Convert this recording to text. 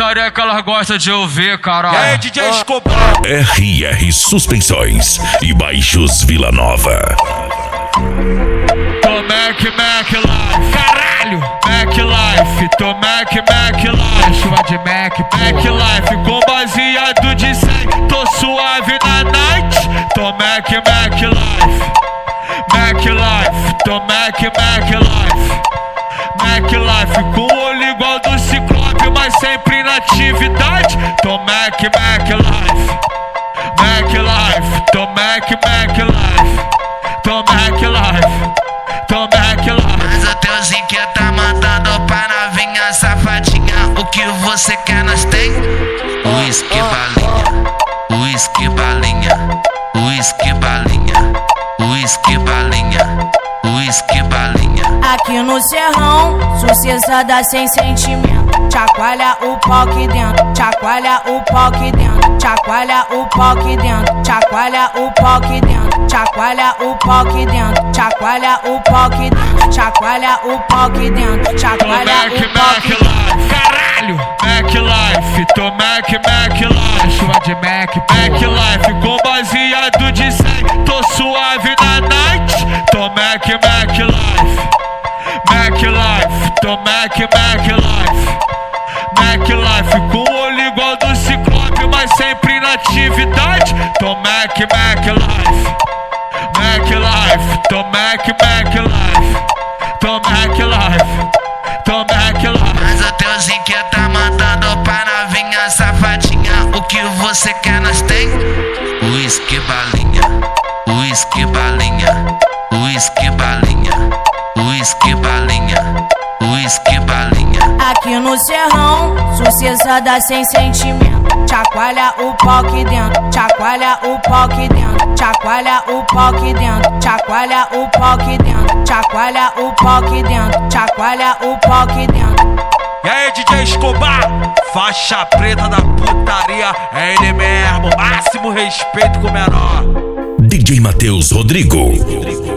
putaria que elas gostam de ouvir, caralho. É DJ Escobar. RR Suspensões e Baixos Vila Nova. Tô Mac Life, caralho. Mac Life, tô Mac Life. Chuva de Mac Life com baseado de 100. Tô suave na night. Tô Mac Life. Mac Life, tô Mac Life. Mac Life com olho igual do Ciclope, mas sempre na atividade. Tô Mac Life. Mac Life, tô Mac Life. Tô Mac Life. Tô Mac Life. Mas o teuzinho que tá mandando pra novinha safadinha. O que você quer nós tem? Whisky balinha, whisky balinha, whisky balinha, whisky balinha, whisky balinha. Aqui no Serrão, sucessada sem sentimento. Chacoalha o pau que dentro, chacoalha o pau que dentro, chacoalha o pau que dentro, chacoalha o pau que dentro, chacoalha o pau que dentro, chacoalha o pau que dentro, chacoalha o pau que dentro, chacoalha o pau que dentro. Caralho, Mac Life, tô Mac Life. Chuva de Mac Life com baseado de 100. Tô suave na night. Tô Mac Life. Mac Life, tô Mac Life. Mac Life com olho igual do Ciclope, mas sempre na atividade. Tô Mac Life. Mac Life, tô Mac Life. Tô Mac Life. Tô Mac Life. Mas o teuzinho que tá mandando pra novinha safadinha. O que você quer nós tem? Whisky balinha, whisky balinha, whisky balinha, whisky balinha, whisky balinha. Aqui no Serrão, sucessada sem sentimento. Chacoalha o pau que dentro, chacoalha o pau que dentro, chacoalha o pau que dentro, chacoalha o pau que dentro, chacoalha o pau que dentro, chacoalha o pau que dentro. E aí, DJ Escobar, faixa preta da putaria, é ele mesmo, máximo respeito com o menor. DJ Matheus Rodrigo.